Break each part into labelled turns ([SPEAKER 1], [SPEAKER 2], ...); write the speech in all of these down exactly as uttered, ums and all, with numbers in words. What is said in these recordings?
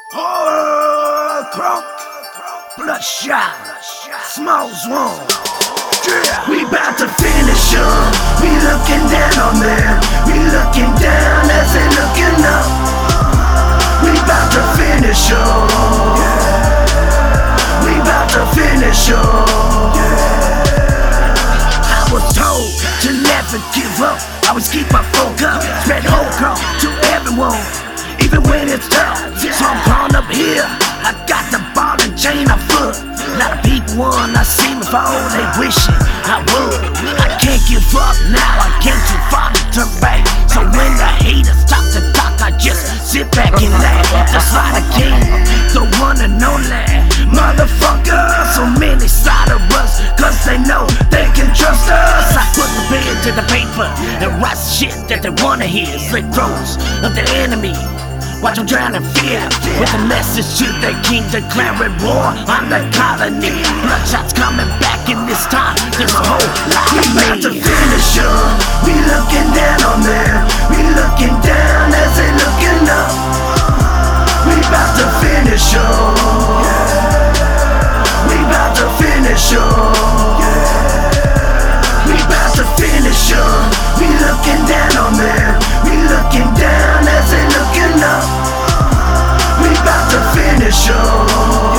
[SPEAKER 1] Oh, crunk, bloodshot, Smalls one. Yeah. We bout to finish up. We looking down on them. We looking down as they looking up. We bout to finish up. Yeah. We bout to finish up. Yeah. I was told to never give up. Always keep my focus. Spread hope to everyone, even when it's tough. So I'm crawling up here. I got the ball and chain of foot. A lot of people wanna see me fall, they wishing I would. I can't give up now, I can't too far to turn back. So when the haters talk the talk, I just sit back and laugh. That's why the king, the one and only motherfucker. So many side of us, cause they know they can trust us. I put the pen to the paper and write shit that they wanna hear. Slick throats of the enemy, watch them drown in fear. With a message to the king declaring war on the colony. Bloodshot's coming back, and this time there's a whole lot of me. We about to finish up. We looking down on them. We looking down as they looking up. We about to finish up. We about to finish up. We about to finish up. We looking down on them. We looking down as they looking up. We bout to finish up.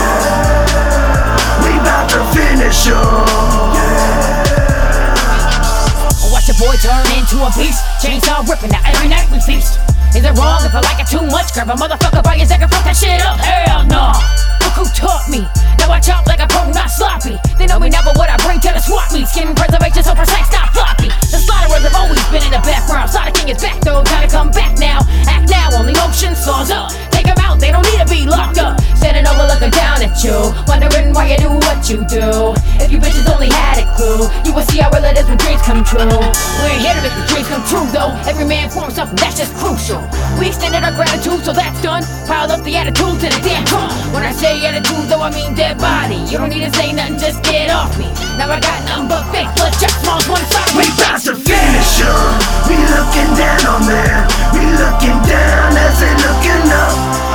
[SPEAKER 1] We bout to finish up.
[SPEAKER 2] Watch your boy turn into a beast. Chainsaw ripping out every night we feast. Is it wrong if I like it too much? Grab a motherfucker by his neck and fuck that shit up. Hell no. Look who taught me. Now I chop like a pro, not sloppy. They know me now, but what I bring to the swap meet. Skin preservation so precise, not floppy. The slaughterers have always been in the background. Slaughter King is back though, time to come back now. Act now, only motion saws up. Take them out, they don't need to be locked up. Standing over looking down at you, wondering why you do what you do. If you bitches only had a clue, you would see how real it is when dreams come true. We ain't here to make the dreams come true though. Every man for himself, and that's just crucial. We extended our gratitude, so that's done. Piled up the attitudes in a damn drum. When I say attitude though, I mean dead body. You don't need to say nothing, just get off me. Now I got nothing but fake bloodshot Smalls one side.
[SPEAKER 1] We bout to finish up. We looking down on them. We looking down as they looking up.